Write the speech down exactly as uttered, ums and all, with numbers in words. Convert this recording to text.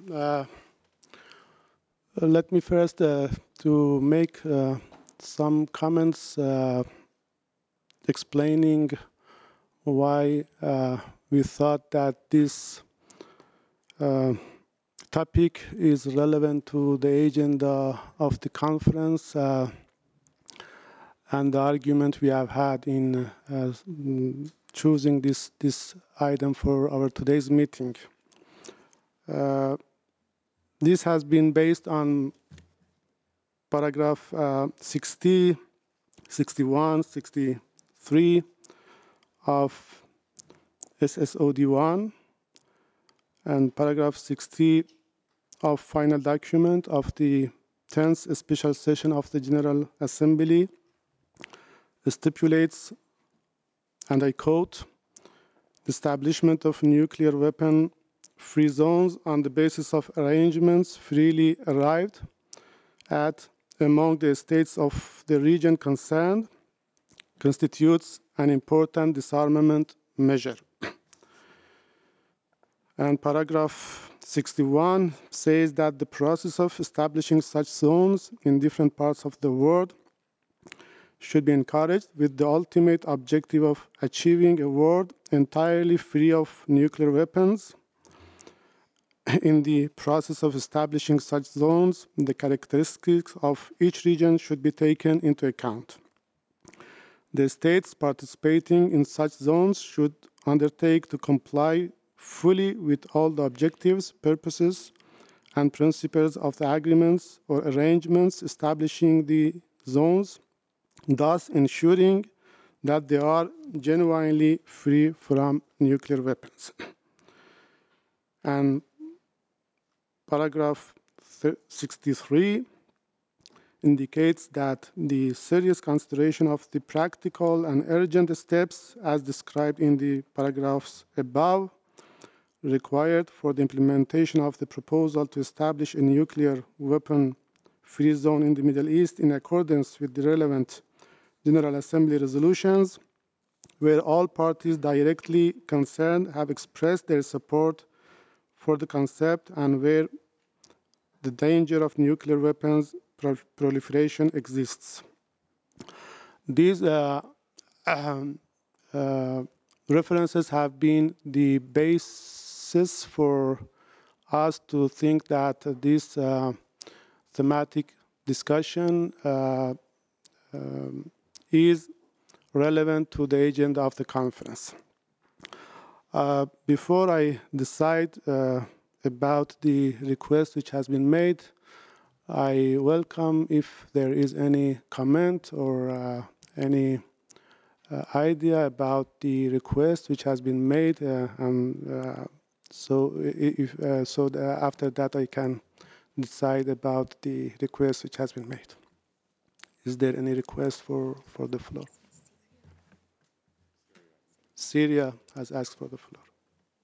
Uh, let me first uh, to make uh, some comments uh, explaining why uh, we thought that this uh, topic is relevant to the agenda of the conference uh, and the argument we have had in uh, choosing this, this item for our today's meeting. Uh, this has been based on paragraph uh, sixty, sixty-one, sixty-three of S S O D one and paragraph sixty of final document of the tenth special session of the General Assembly stipulates, and I quote, establishment of nuclear weapon free zones on the basis of arrangements freely arrived at among the states of the region concerned constitutes an important disarmament measure. And paragraph sixty-one says that the process of establishing such zones in different parts of the world should be encouraged with the ultimate objective of achieving a world entirely free of nuclear weapons. In the process of establishing such zones, the characteristics of each region should be taken into account. The states participating in such zones should undertake to comply fully with all the objectives, purposes, and principles of the agreements or arrangements establishing the zones, thus ensuring that they are genuinely free from nuclear weapons. And paragraph sixty-three indicates that the serious consideration of the practical and urgent steps as described in the paragraphs above required for the implementation of the proposal to establish a nuclear weapon free zone in the Middle East in accordance with the relevant General Assembly resolutions, where all parties directly concerned have expressed their support for the concept and where the danger of nuclear weapons pro proliferation exists. These uh, um, uh, references have been the basis for us to think that this uh, thematic discussion uh, um, is relevant to the agenda of the conference. Uh, before I decide uh, about the request which has been made, I welcome if there is any comment or uh, any uh, idea about the request which has been made, uh, and uh, so if uh, so that after that I can decide about the request which has been made. Is there any request for for the floor? Syria has asked for the floor.